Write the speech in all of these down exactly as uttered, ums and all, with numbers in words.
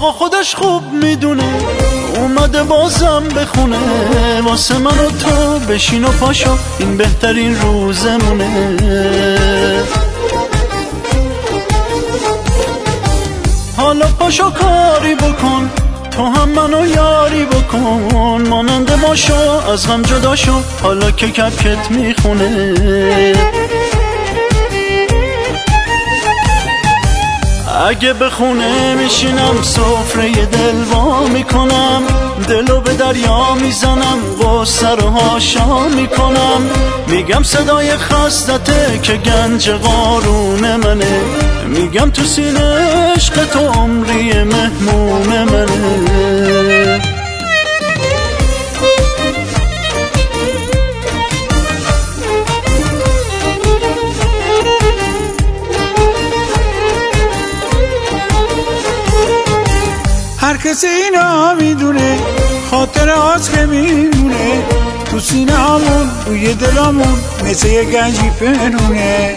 آقا خودش خوب میدونه اومده بازم بخونه واسه من و تو بشین و پاشو این بهترین روزمونه. حالا پاشو کاری بکن تو هم منو یاری بکن مانند ما شو از غم جدا شو حالا که کپکت میخونه. اگه به خونه میشینم سفره دل وا میکنم دلو به دریا میزنم غصه رو هاشا میکنم میگم صدای خستته که گنج قارون منه میگم تو سینه عشق تو عمری مهمون منه. هر کسی اینا میدونه خاطر هاست که میمونه تو سینه هامون روی دلامون مثل یه گنجی پنونه.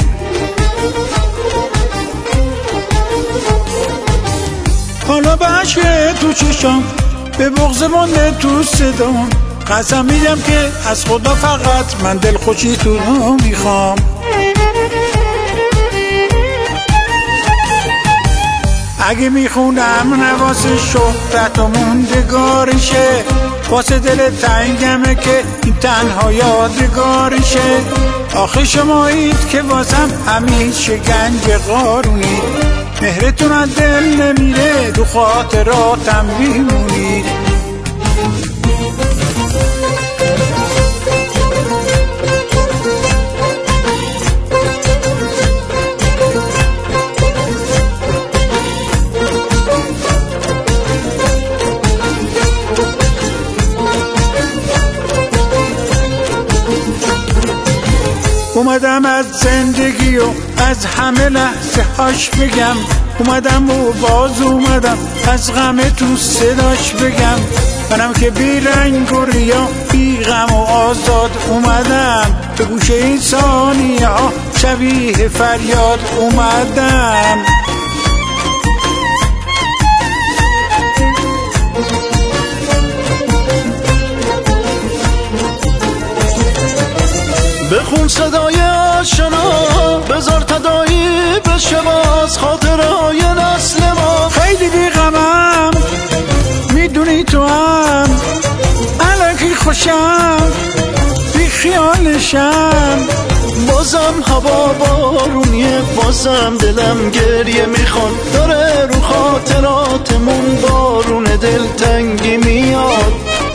حالا به عشق تو چشام به بغض مانده تو صدام قسم میدم که از خدا فقط من دل خوشی تو رو میخوام. اگه میخونم نواز شهرت و موندگارشه واسه دل تنگمه که این تنها یادگارشه. آخه شمایید که واسم همیشه گنج قارونید مهرتون از دل نمیره دو خاطراتم میمونید. اومدم از زندگی و از همه لحظه هاش بگم اومدم و باز اومدم از غم تو صداش بگم منم که بی رنگ و ریا بی غم و آزاد اومدم به گوش این ثانیه ها شبیه فریاد اومدم. بخون صدای آشنا بذار تدایی بشه باز خاطرهای نسل ما. خیلی بی غمم میدونی تو هم الکی خوشم بی خیالشم بازم هوا بارونیه بازم دلم گریه میخواد داره رو خاطراتمون بارون دلتنگی میاد.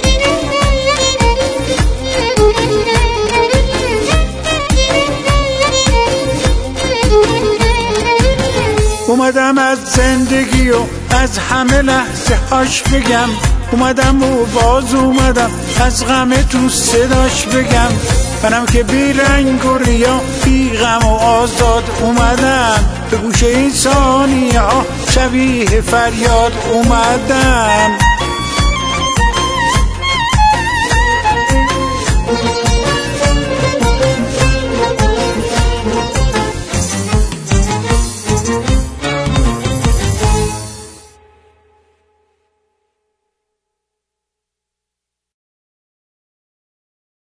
اومدم از زندگی و از همه لحظه هاش بگم اومدم و باز اومدم از غم تو صداش بگم منم که بی رنگ و ریا بی غم و آزاد اومدم به گوش این ثانیه ها شبیه فریاد اومدم.